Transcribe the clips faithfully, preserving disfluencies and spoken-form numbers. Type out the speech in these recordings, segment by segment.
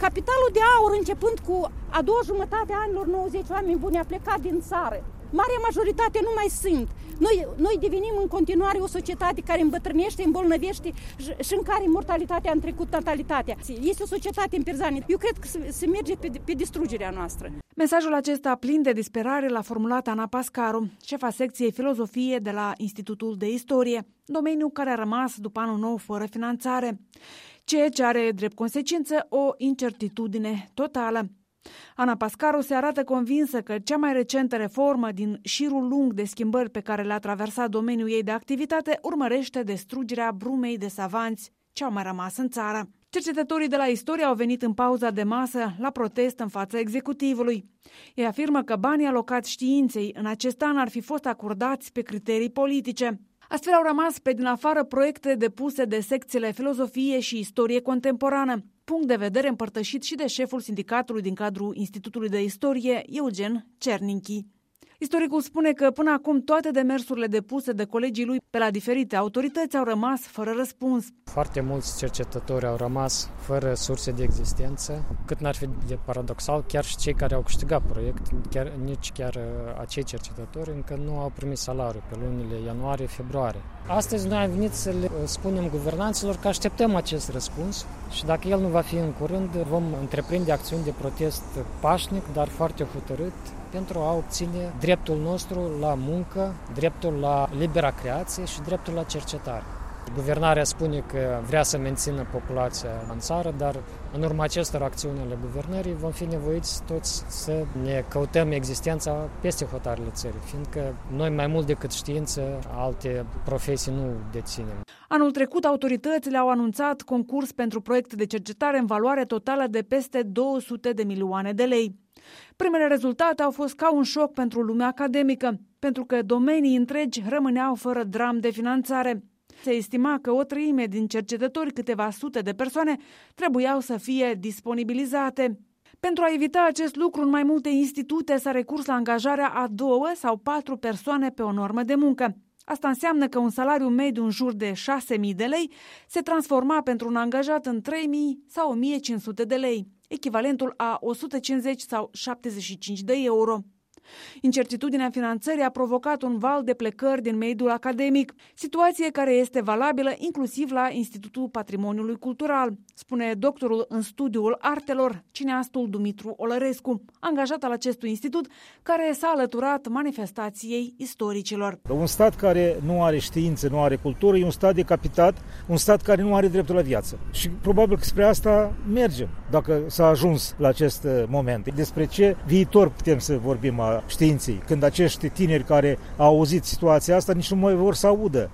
Capitalul de aur, începând cu a doua jumătate a anilor nouăzeci, oameni buni, a plecat din țară. Marea majoritate nu mai sunt. Noi, noi devenim în continuare o societate care îmbătrânește, îmbolnăvește și în care mortalitatea a întrecut natalitatea. Este o societate împierzană. Eu cred că se merge pe, pe distrugerea noastră. Mesajul acesta plin de disperare l-a formulat Ana Pascaru, șefa secției filozofie de la Institutul de Istorie, domeniu care a rămas după anul nou fără finanțare, ceea ce are drept consecință o incertitudine totală. Ana Pascaru se arată convinsă că cea mai recentă reformă din șirul lung de schimbări pe care le-a traversat domeniul ei de activitate urmărește distrugerea brumei de savanți ce au mai rămas în țară. Cercetătorii de la istorie au venit în pauza de masă la protest în fața executivului. Ei afirmă că banii alocați științei în acest an ar fi fost acordați pe criterii politice. Astfel au rămas pe din afară proiecte depuse de secțiile filozofie și istorie contemporană, punct de vedere împărtășit și de șeful sindicatului din cadrul Institutului de Istorie, Eugen Cerninchi. Istoricul spune că până acum toate demersurile depuse de colegii lui pe la diferite autorități au rămas fără răspuns. Foarte mulți cercetători au rămas fără surse de existență, cât n-ar fi de paradoxal, chiar și cei care au câștigat proiect, chiar, nici chiar acei cercetători încă nu au primit salariu pe lunile ianuarie-februarie. Astăzi noi am venit să le spunem guvernanților că așteptăm acest răspuns și dacă el nu va fi în curând, vom întreprinde acțiuni de protest pașnic, dar foarte hotărât, pentru a obține dreptul nostru la muncă, dreptul la libera creație și dreptul la cercetare. Guvernarea spune că vrea să mențină populația în țară, dar în urma acestor acțiuni ale guvernării vom fi nevoiți toți să ne căutăm existența peste hotarele țării, fiindcă noi mai mult decât știință, alte profesii nu deținem. Anul trecut, autoritățile au anunțat concurs pentru proiecte de cercetare în valoare totală de peste două sute de milioane de lei. Primele rezultate au fost ca un șoc pentru lumea academică, pentru că domenii întregi rămâneau fără dram de finanțare. Se estima că o treime din cercetători, câteva sute de persoane, trebuiau să fie disponibilizate. Pentru a evita acest lucru, în mai multe institute s-a recurs la angajarea a două sau patru persoane pe o normă de muncă. Asta înseamnă că un salariu mediu în jur de șase mii de lei se transforma pentru un angajat în trei mii sau o mie cinci sute de lei, echivalentul a o sută cincizeci sau șaptezeci și cinci de euro. Incertitudinea finanțării a provocat un val de plecări din mediul academic, situație care este valabilă inclusiv la Institutul Patrimoniului Cultural, spune doctorul în studiul artelor, cineastul Dumitru Olărescu, angajat al acestui institut, care s-a alăturat manifestației istoricilor. Un stat care nu are știință, nu are cultură, e un stat decapitat, un stat care nu are dreptul la viață. Și probabil că spre asta mergem, dacă s-a ajuns la acest moment. Despre ce viitor putem să vorbim a științei, când acești tineri care au auzit situația asta nici nu mai vor să audă.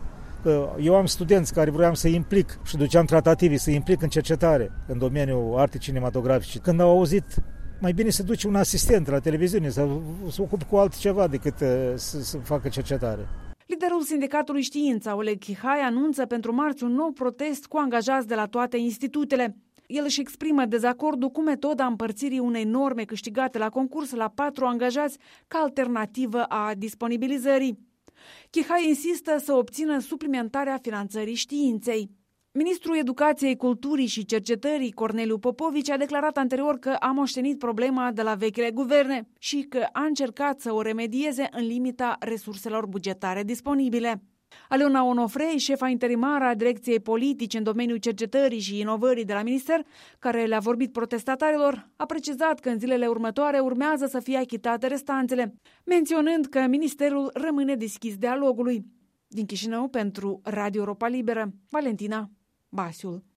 Eu am studenți care vroiam să implic și duceam tratative să implic în cercetare în domeniul artei cinematografice. Când au auzit, mai bine să duce un asistent la televiziune să se ocupe cu altceva decât să, să facă cercetare. Liderul Sindicatului Știința, Oleg Chihai, anunță pentru marți un nou protest cu angajați de la toate institutele. El își exprimă dezacordul cu metoda împărțirii unei norme câștigate la concurs la patru angajați ca alternativă a disponibilizării. Chihai insistă să obțină suplimentarea finanțării științei. Ministrul Educației, Culturii și Cercetării, Corneliu Popovici, a declarat anterior că a moștenit problema de la vechile guverne și că a încercat să o remedieze în limita resurselor bugetare disponibile. Aliona Onofrei, șefa interimară a Direcției Politici în domeniul cercetării și inovării de la minister, care le-a vorbit protestatarilor, a precizat că în zilele următoare urmează să fie achitate restanțele, menționând că ministerul rămâne deschis dialogului. Din Chișinău, pentru Radio Europa Liberă, Valentina Basiul.